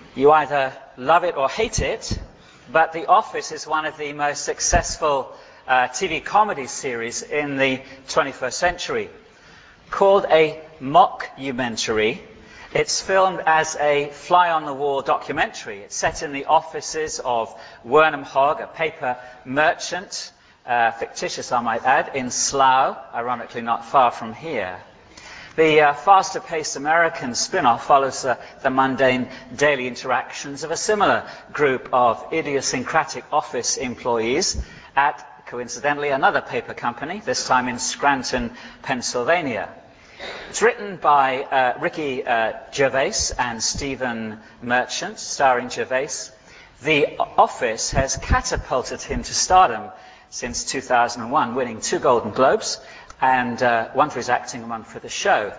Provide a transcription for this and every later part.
You either love it or hate it, but The Office is one of the most successful TV comedy series in the 21st century. Called a mockumentary, it's filmed as a fly-on-the-wall documentary. It's set in the offices of Wernham Hogg, a paper merchant, fictitious I might add, in Slough, ironically not far from here. The faster-paced American spin-off follows the mundane daily interactions of a similar group of idiosyncratic office employees at, coincidentally, another paper company, this time in Scranton, Pennsylvania. It's written by Ricky Gervais and Stephen Merchant, starring Gervais. The Office has catapulted him to stardom since 2001, winning 2 Golden Globes, and one for his acting and one for the show.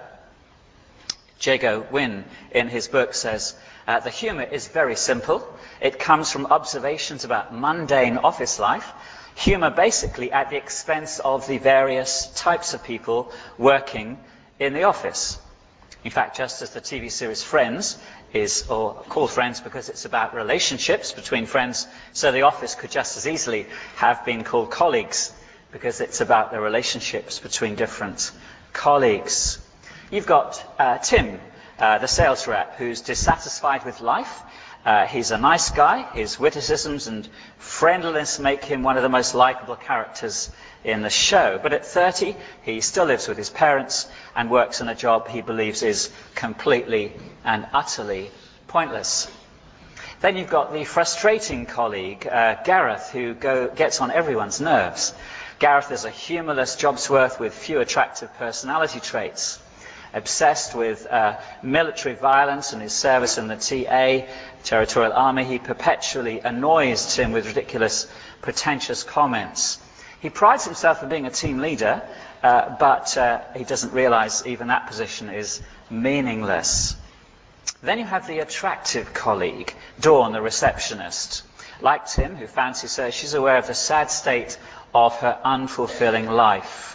Jago Wynn, in his book, says, the humour is very simple. It comes from observations about mundane office life, humour basically at the expense of the various types of people working in the office. In fact, just as the TV series Friends is, or called Friends because it's about relationships between friends, so The Office could just as easily have been called Colleagues, because it's about the relationships between different colleagues. You've got Tim, the sales rep, who's dissatisfied with life. He's a nice guy. His witticisms and friendliness make him one of the most likable characters in the show. But at 30, he still lives with his parents and works in a job he believes is completely and utterly pointless. Then you've got the frustrating colleague, Gareth, who gets on everyone's nerves. Gareth is a humourless jobsworth with few attractive personality traits. Obsessed with military violence and his service in the TA, Territorial Army, he perpetually annoys Tim with ridiculous, pretentious comments. He prides himself on being a team leader, but he doesn't realise even that position is meaningless. Then you have the attractive colleague, Dawn, the receptionist. Like Tim, who fancies her, she's aware of the sad state of her unfulfilling life.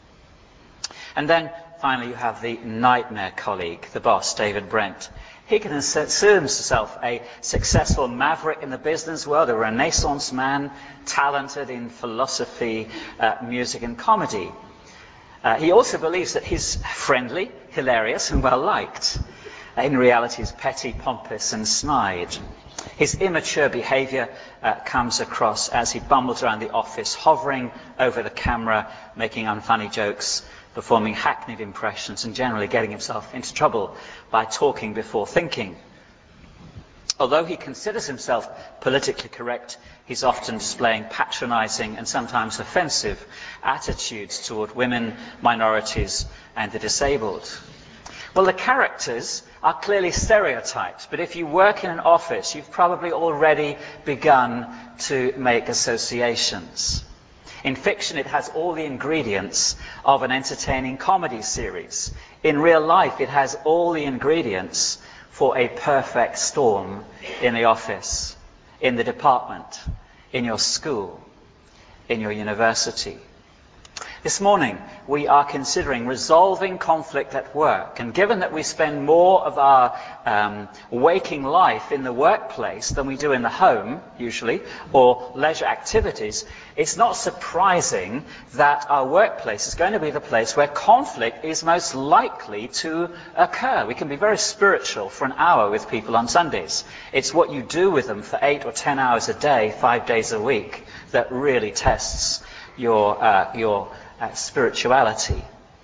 And then finally you have the nightmare colleague, the boss, David Brent. He can assume himself a successful maverick in the business world, a Renaissance man, talented in philosophy, music and comedy. He also believes that he's friendly, hilarious and well-liked. In reality, he's petty, pompous and snide. His immature behaviour comes across as he bumbles around the office, hovering over the camera, making unfunny jokes, performing hackneyed impressions, and generally getting himself into trouble by talking before thinking. Although he considers himself politically correct, he's often displaying patronising and sometimes offensive attitudes toward women, minorities, and the disabled. Well, the characters are clearly stereotypes, but if you work in an office, you've probably already begun to make associations. In fiction, it has all the ingredients of an entertaining comedy series. In real life, it has all the ingredients for a perfect storm in the office, in the department, in your school, in your university. This morning, we are considering resolving conflict at work. And given that we spend more of our waking life in the workplace than we do in the home, usually, or leisure activities, it's not surprising that our workplace is going to be the place where conflict is most likely to occur. We can be very spiritual for an hour with people on Sundays. It's what you do with them for 8 or 10 hours a day, 5 days a week, that really tests your spirituality.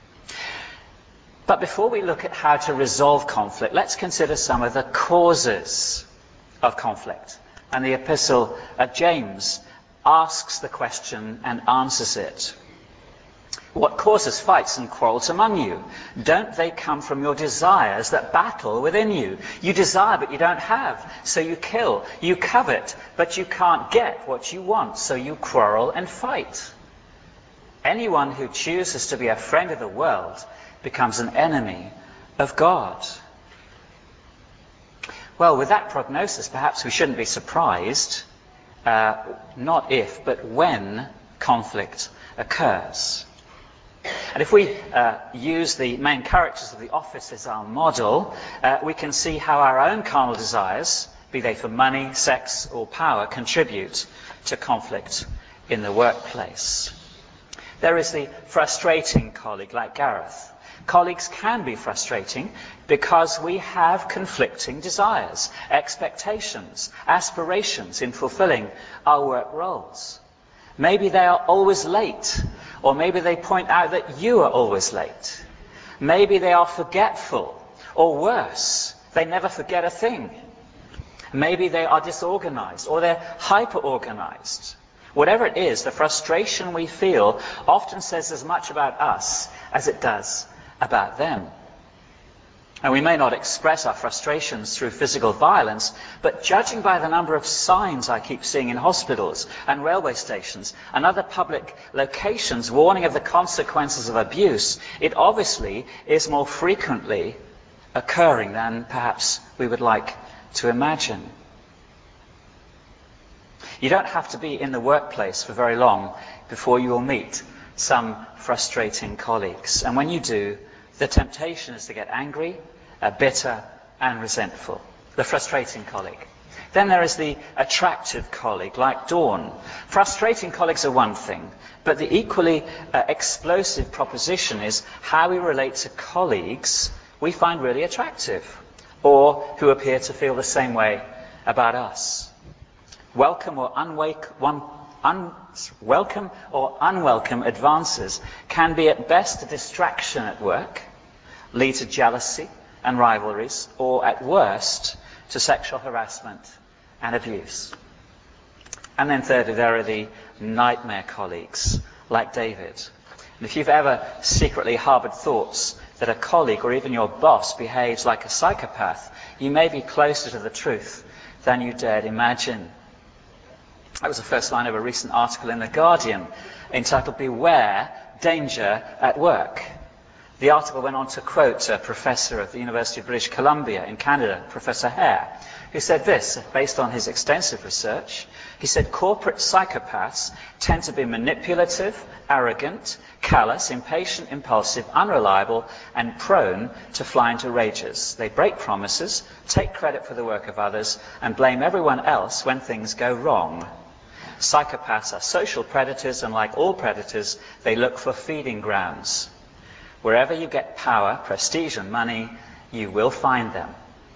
But before we look at how to resolve conflict, let's consider some of the causes of conflict. And the epistle of James asks the question and answers it. What causes fights and quarrels among you? Don't they come from your desires that battle within you? You desire, but you don't have, so you kill. You covet, but you can't get what you want, so you quarrel and fight. Anyone who chooses to be a friend of the world becomes an enemy of God. Well, with that prognosis, perhaps we shouldn't be surprised, not if, but when conflict occurs. And if we use the main characters of The Office as our model, we can see how our own carnal desires be they for money, sex, or power, contribute to conflict in the workplace. There is the frustrating colleague like Gareth. Colleagues can be frustrating because we have conflicting desires, expectations, aspirations in fulfilling our work roles. Maybe they are always late, or maybe they point out that you are always late. Maybe they are forgetful, or worse, they never forget a thing. Maybe they are disorganized, or they're hyper-organized. Whatever it is, the frustration we feel often says as much about us as it does about them. And we may not express our frustrations through physical violence, but judging by the number of signs I keep seeing in hospitals and railway stations and other public locations warning of the consequences of abuse, it obviously is more frequently occurring than perhaps we would like to imagine. You don't have to be in the workplace for very long before you will meet some frustrating colleagues. And when you do, the temptation is to get angry, bitter, and resentful. The frustrating colleague. Then there is the attractive colleague, like Dawn. Frustrating colleagues are one thing, but the equally explosive proposition is how we relate to colleagues we find really attractive, or who appear to feel the same way about us. Welcome or unwelcome advances can be at best a distraction at work, lead to jealousy and rivalries, or at worst to sexual harassment and abuse. And then thirdly, there are the nightmare colleagues, like David. And if you've ever secretly harbored thoughts that a colleague or even your boss behaves like a psychopath, you may be closer to the truth than you dared imagine. That was the first line of a recent article in The Guardian entitled "Beware Danger at Work." The article went on to quote a professor at the University of British Columbia in Canada, Professor Hare, who said this, based on his extensive research. He said, corporate psychopaths tend to be manipulative, arrogant, callous, impatient, impulsive, unreliable, and prone to fly into rages. They break promises, take credit for the work of others, and blame everyone else when things go wrong. Psychopaths are social predators, and like all predators, they look for feeding grounds. Wherever you get power, prestige, and money, you will find them.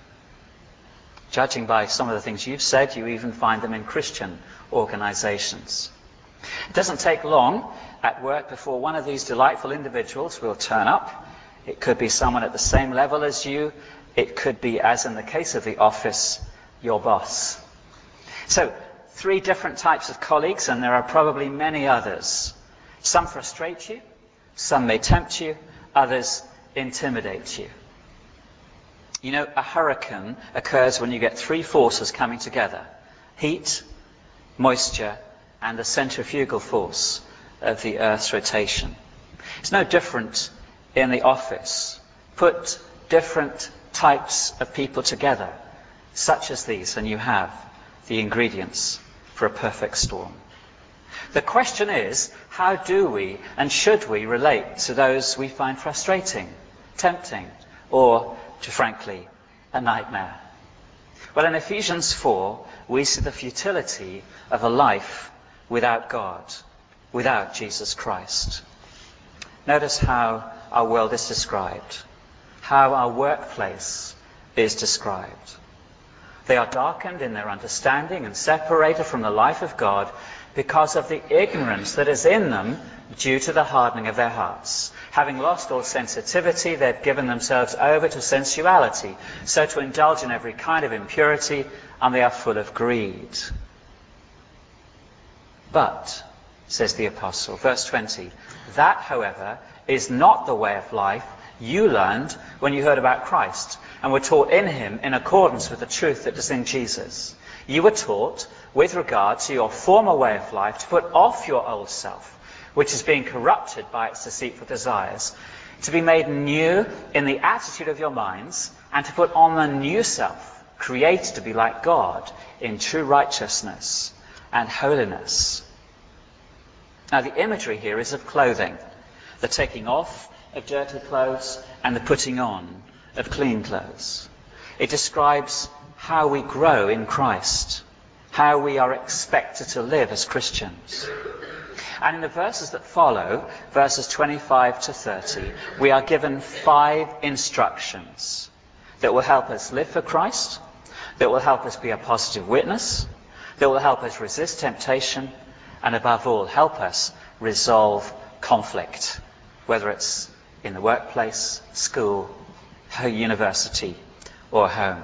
Judging by some of the things you've said, you even find them in Christian organizations. It doesn't take long at work before one of these delightful individuals will turn up. It could be someone at the same level as you. It could be, as in the case of the office, your boss. So, 3 different types of colleagues, and there are probably many others. Some frustrate you, some may tempt you, others intimidate you. You know, a hurricane occurs when you get 3 forces coming together: heat, moisture, and the centrifugal force of the Earth's rotation. It's no different in the office. Put different types of people together, such as these, and you have the ingredients for a perfect storm. The question is, how do we and should we relate to those we find frustrating, tempting, or, frankly, a nightmare? Well, in Ephesians 4, we see the futility of a life without God, without Jesus Christ. Notice how our world is described, how our workplace is described. They are darkened in their understanding and separated from the life of God because of the ignorance that is in them due to the hardening of their hearts. Having lost all sensitivity, they've given themselves over to sensuality, so to indulge in every kind of impurity, and they are full of greed. But, says the apostle, verse 20, that, however, is not the way of life you learned when you heard about Christ and were taught in him in accordance with the truth that is in Jesus. You were taught, with regard to your former way of life, to put off your old self, which is being corrupted by its deceitful desires, to be made new in the attitude of your minds, and to put on the new self, created to be like God in true righteousness and holiness. Now, the imagery here is of clothing, the taking off of dirty clothes and the putting on of clean clothes. It describes how we grow in Christ, how we are expected to live as Christians. And in the verses that follow, verses 25 to 30, we are given 5 instructions that will help us live for Christ, that will help us be a positive witness, that will help us resist temptation, and above all, help us resolve conflict, whether it's in the workplace, school, university, or home.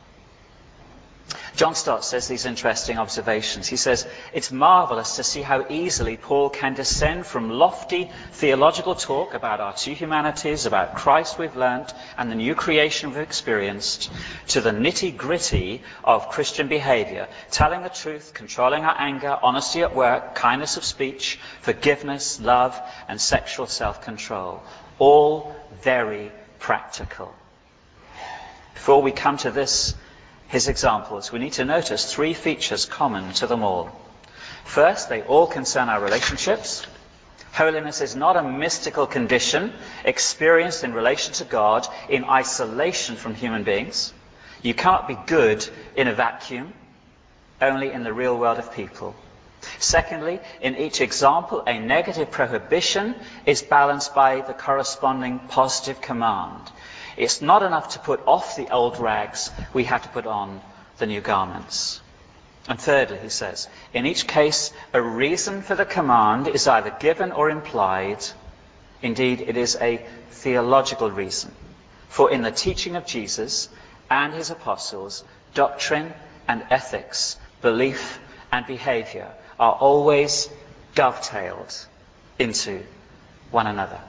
John Stott says these interesting observations. He says, it's marvellous to see how easily Paul can descend from lofty theological talk about our two humanities, about Christ we've learnt, and the new creation we've experienced, to the nitty-gritty of Christian behaviour, telling the truth, controlling our anger, honesty at work, kindness of speech, forgiveness, love, and sexual self-control. All very practical. Before we come to his examples, we need to notice 3 features common to them all. First, they all concern our relationships. Holiness is not a mystical condition experienced in relation to God in isolation from human beings. You cannot be good in a vacuum, only in the real world of people. Secondly, in each example, a negative prohibition is balanced by the corresponding positive command. It's not enough to put off the old rags, we have to put on the new garments. And thirdly, he says, in each case, a reason for the command is either given or implied. Indeed, it is a theological reason. For in the teaching of Jesus and his apostles, doctrine and ethics, belief and behaviour are always dovetailed into one another.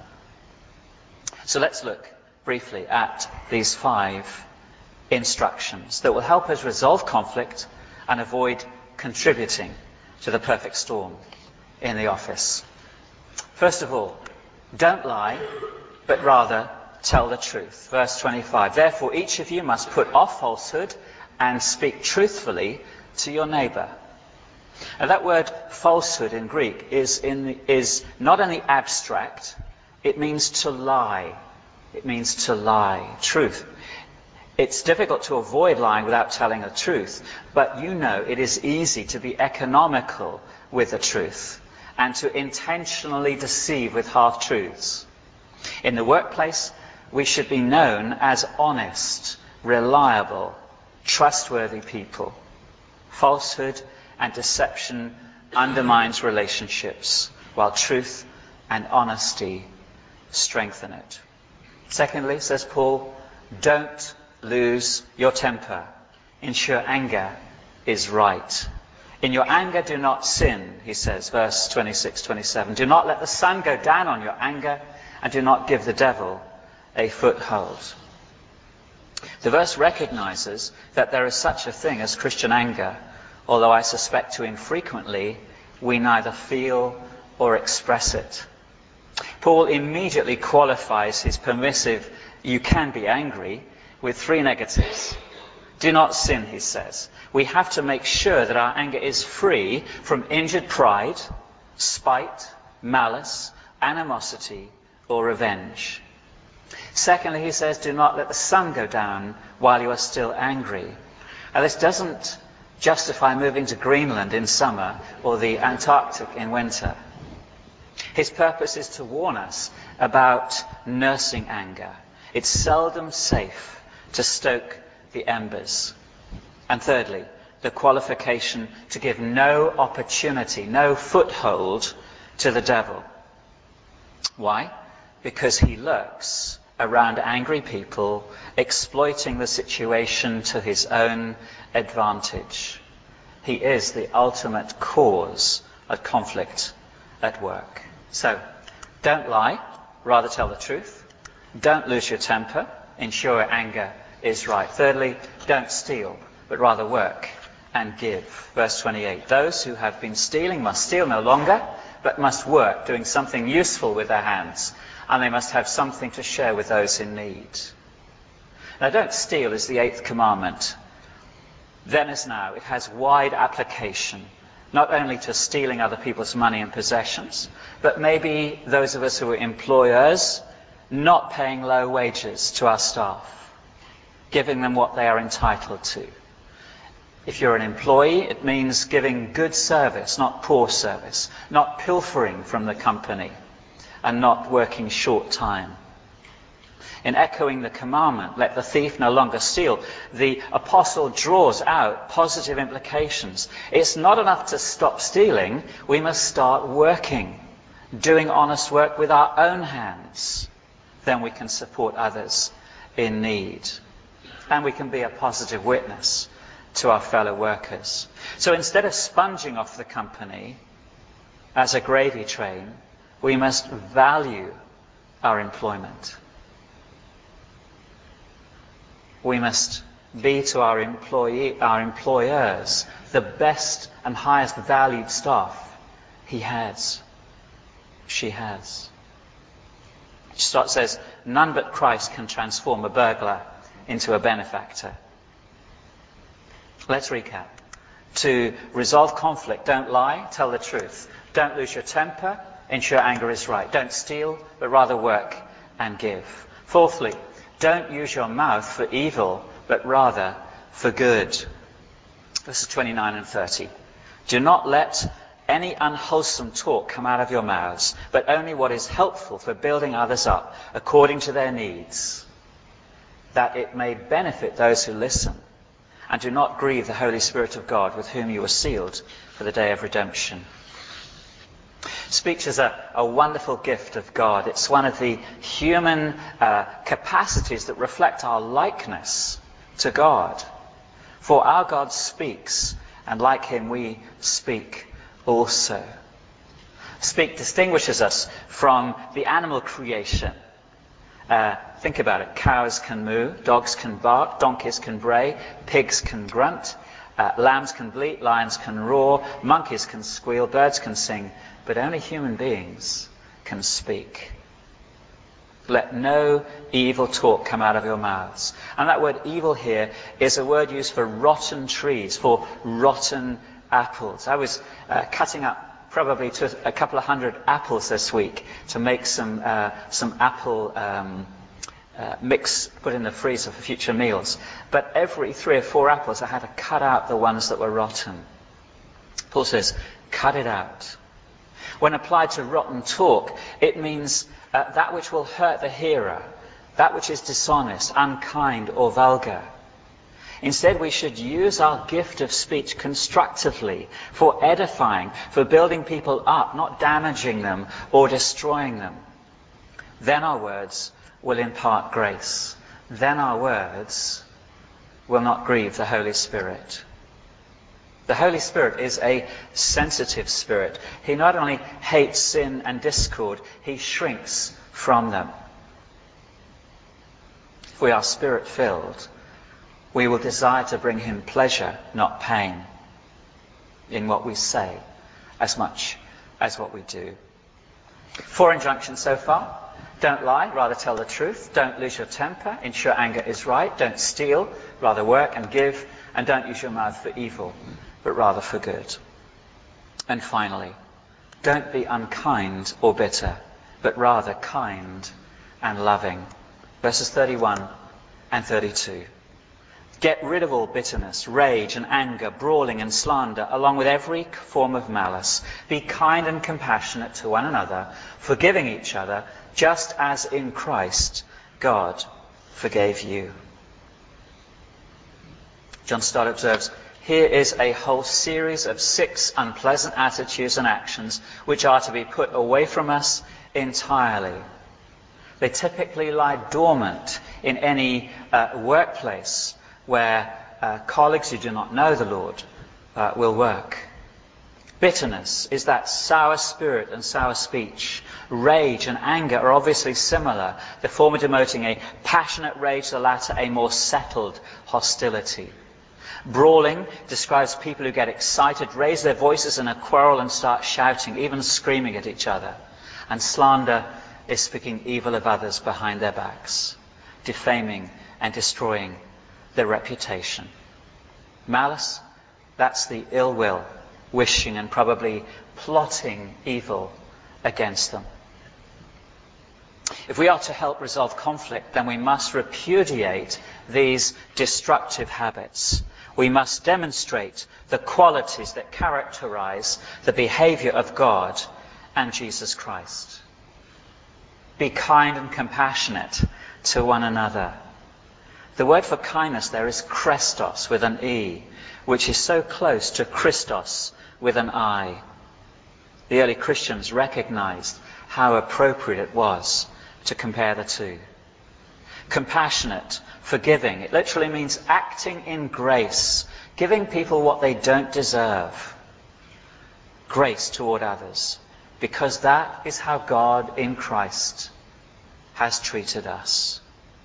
So let's look briefly at these 5 instructions that will help us resolve conflict and avoid contributing to the perfect storm in the office. First of all, don't lie, but rather tell the truth. Verse 25, therefore each of you must put off falsehood and speak truthfully to your neighbour. Now that word falsehood in Greek is not in the abstract, it means to lie. It means to lie. Truth. It's difficult to avoid lying without telling the truth, but you know it is easy to be economical with the truth and to intentionally deceive with half-truths. In the workplace, we should be known as honest, reliable, trustworthy people. Falsehood and deception undermines relationships, while truth and honesty strengthen it. Secondly, says Paul, don't lose your temper. Ensure anger is right. In your anger, do not sin, he says, verse 26, 27. Do not let the sun go down on your anger, and do not give the devil a foothold. The verse recognizes that there is such a thing as Christian anger, although I suspect too infrequently we neither feel or express it. Paul immediately qualifies his permissive, you can be angry, with 3 negatives. Do not sin, he says. We have to make sure that our anger is free from injured pride, spite, malice, animosity, or revenge. Secondly, he says, do not let the sun go down while you are still angry. Now, this doesn't justify moving to Greenland in summer or the Antarctic in winter. His purpose is to warn us about nursing anger. It's seldom safe to stoke the embers. And thirdly, the qualification to give no opportunity, no foothold to the devil. Why? Because he lurks around angry people, exploiting the situation to his own advantage. He is the ultimate cause of conflict at work. So, don't lie, rather tell the truth. Don't lose your temper, ensure anger is right. Thirdly, don't steal, but rather work and give. Verse 28, those who have been stealing must steal no longer, but must work, doing something useful with their hands, and they must have something to share with those in need. Now, don't steal is the 8th commandment. Then as now, it has wide application, not only to stealing other people's money and possessions, but maybe those of us who are employers not paying low wages to our staff, giving them what they are entitled to. If you're an employee, it means giving good service, not poor service, not pilfering from the company, and not working short time. In echoing the commandment, let the thief no longer steal, the apostle draws out positive implications. It's not enough to stop stealing. We must start working, doing honest work with our own hands. Then we can support others in need. And we can be a positive witness to our fellow workers. So instead of sponging off the company as a gravy train, we must value our employment. We must be to our employers the best and highest valued staff he has, she has. Stott says, none but Christ can transform a burglar into a benefactor. Let's recap. To resolve conflict, don't lie, tell the truth. Don't lose your temper, ensure anger is right. Don't steal, but rather work and give. Fourthly, don't use your mouth for evil, but rather for good. Verses 29 and 30. Do not let any unwholesome talk come out of your mouths, but only what is helpful for building others up according to their needs, that it may benefit those who listen. And do not grieve the Holy Spirit of God, with whom you were sealed for the day of redemption. Speech is a wonderful gift of God. It's one of the human capacities that reflect our likeness to God. For our God speaks, and like him we speak also. Speak distinguishes us from the animal creation. Think about it. Cows can moo, dogs can bark, donkeys can bray, pigs can grunt, lambs can bleat, lions can roar, monkeys can squeal, birds can sing, but only human beings can speak. Let no evil talk come out of your mouths. And that word evil here is a word used for rotten trees, for rotten apples. I was cutting up probably a couple of hundred apples this week to make some apple mix, put in the freezer for future meals. But every 3 or 4 apples I had to cut out the ones that were rotten. Paul says, cut it out. When applied to rotten talk, it means that which will hurt the hearer, that which is dishonest, unkind or vulgar. Instead, we should use our gift of speech constructively, for edifying, for building people up, not damaging them or destroying them. Then our words will impart grace. Then our words will not grieve the Holy Spirit. The Holy Spirit is a sensitive spirit. He not only hates sin and discord, he shrinks from them. If we are spirit-filled, we will desire to bring him pleasure, not pain, in what we say as much as what we do. 4 injunctions so far. Don't lie, rather tell the truth. Don't lose your temper, ensure anger is right. Don't steal, rather work and give. And don't use your mouth for evil, but rather for good. And finally, don't be unkind or bitter, but rather kind and loving. Verses 31 and 32. Get rid of all bitterness, rage and anger, brawling and slander, along with every form of malice. Be kind and compassionate to one another, forgiving each other, just as in Christ God forgave you. John Stott observes, here is a whole series of 6 unpleasant attitudes and actions which are to be put away from us entirely. They typically lie dormant in any workplace where colleagues who do not know the Lord will work. Bitterness is that sour spirit and sour speech. Rage and anger are obviously similar, the former denoting a passionate rage, the latter a more settled hostility. Brawling describes people who get excited, raise their voices in a quarrel and start shouting, even screaming at each other. And slander is speaking evil of others behind their backs, defaming and destroying their reputation. Malice, that's the ill will, wishing and probably plotting evil against them. If we are to help resolve conflict, then we must repudiate these destructive habits. we must demonstrate the qualities that characterize the behavior of God and Jesus Christ. Be kind and compassionate to one another. The word for kindness there is Christos with an E, which is so close to Christos with an I. The early Christians recognized how appropriate it was to compare the two. Compassionate, forgiving, it literally means acting in grace, giving people what they don't deserve. Grace toward others, because that is how God in Christ has treated us.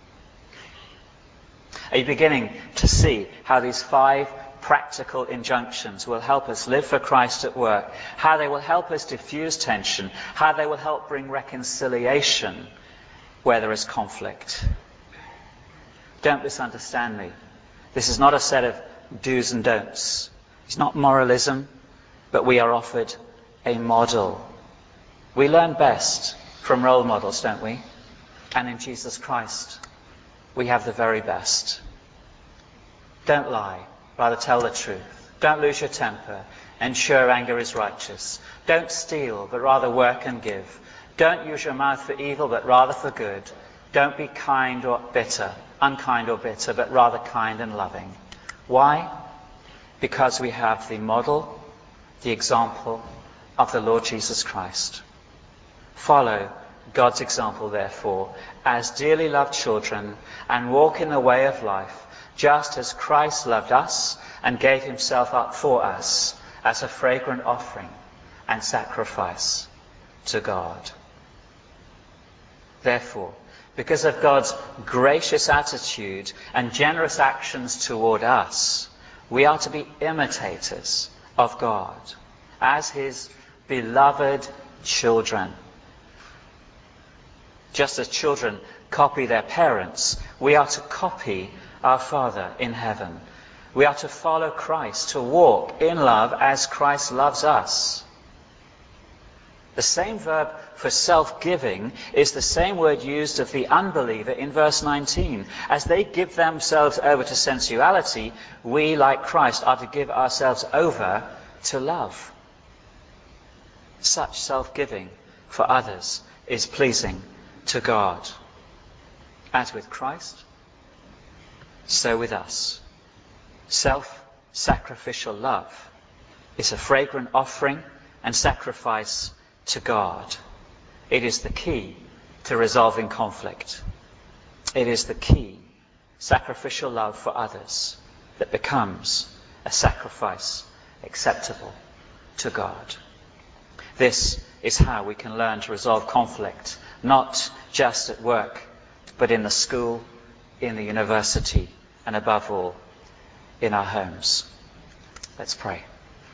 Are you beginning to see how these 5 practical injunctions will help us live for Christ at work, how they will help us diffuse tension, how they will help bring reconciliation where there is conflict? Don't misunderstand me. This is not a set of do's and don'ts. It's not moralism, but we are offered a model. We learn best from role models, don't we? And in Jesus Christ, we have the very best. Don't lie, rather tell the truth. Don't lose your temper. Ensure anger is righteous. Don't steal, but rather work and give. Don't use your mouth for evil, but rather for good. Don't be unkind or bitter, but rather kind and loving. Why? Because we have the model, the example of the Lord Jesus Christ. Follow God's example, therefore, as dearly loved children, and walk in the way of life, just as Christ loved us and gave himself up for us as a fragrant offering and sacrifice to God. Therefore, because of God's gracious attitude and generous actions toward us, we are to be imitators of God as his beloved children. Just as children copy their parents, we are to copy our Father in heaven. We are to follow Christ, to walk in love as Christ loves us. The same verb for self-giving is the same word used of the unbeliever in verse 19. As they give themselves over to sensuality, we, like Christ, are to give ourselves over to love. Such self-giving for others is pleasing to God. As with Christ, so with us. Self-sacrificial love is a fragrant offering and sacrifice to God. It is the key to resolving conflict. It is the key, sacrificial love for others, that becomes a sacrifice acceptable to God. This is how we can learn to resolve conflict, not just at work, but in the school, in the university, and above all, in our homes. Let's pray.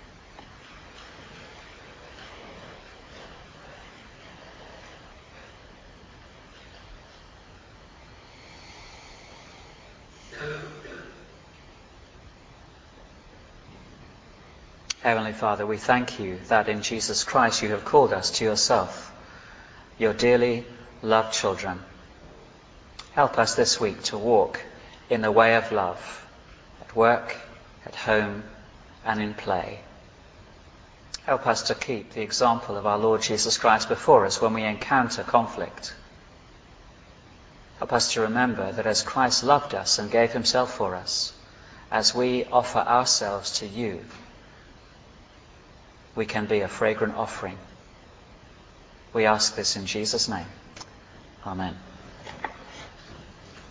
Heavenly Father, we thank you that in Jesus Christ you have called us to yourself, your dearly loved children. Help us this week to walk in the way of love, at work, at home, and in play. Help us to keep the example of our Lord Jesus Christ before us when we encounter conflict. Help us to remember that as Christ loved us and gave himself for us, as we offer ourselves to you, we can be a fragrant offering. We ask this in Jesus' name. Amen.